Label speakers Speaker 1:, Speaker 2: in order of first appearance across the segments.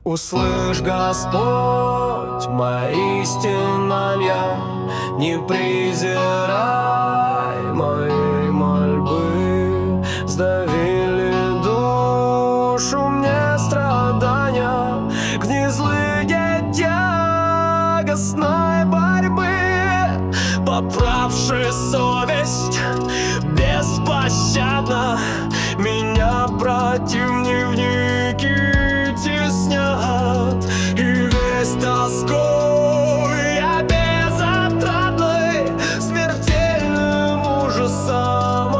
Speaker 1: Услышь, Господь, мои стенания, не презирай моей мольбы. Сдавили душу мне страдания, гнезлые тягостной борьбы. Поправши совесть беспощадно, меня противники теснят, и весь тоской я безотрадный, смертельным ужасом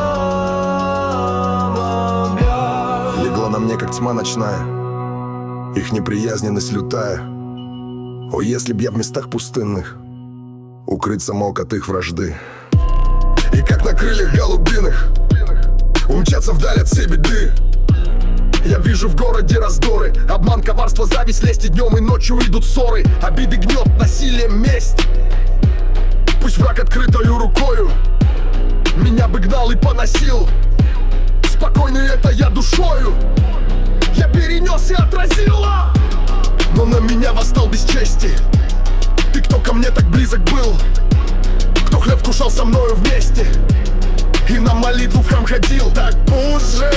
Speaker 1: объят.
Speaker 2: Легла на мне, как тьма ночная, их неприязненность лютая. О, если б я в местах пустынных укрыться мог от их вражды, и как на крыльях голубиных умчаться вдаль от всей беды. Я вижу в городе раздоры, обман, коварство, зависть, лесть, и днем и ночью идут ссоры. Обиды, гнет, насилие, месть. Пусть враг открытою рукою меня бы гнал и поносил, спокойный это я душою я перенес и отразила. Но на меня восстал без чести. Ты, кто ко мне так близок был, кто хлеб вкушал со мною вместе и на молитву в храм ходил. Так пусть же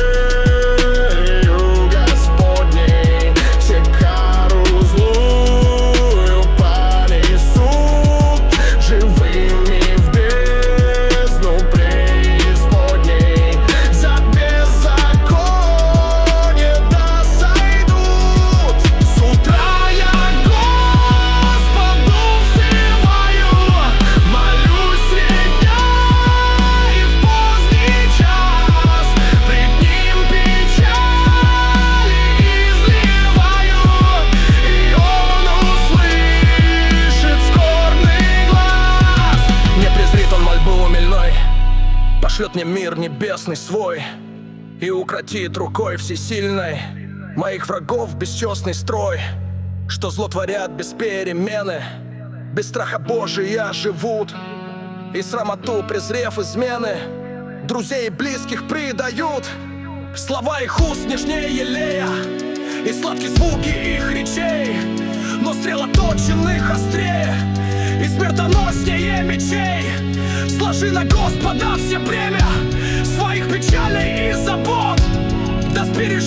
Speaker 2: живею Господней все кару злую понесут, живыми в бездну преисподней за беззаконие да сойдут. С утра я Господу взываю, молюсь средь дня и в поздний час, пред Ним печали изливаю, и Он услышит скорбный глаз. Не презрит Он мольбы умильной, пошлет мне мир небесный свой и укротит рукой всесильной моих врагов бесчестный строй, что зло творят без перемены, без страха Божия живут, и срамоту презрев измены друзей и близких предают. Слова их уст нежнее елея, и сладкие звуки их речей, но стрела точенных острее и смертоноснее мечей. Сложи на Господа все бремя своих печалей и забот, да сбережет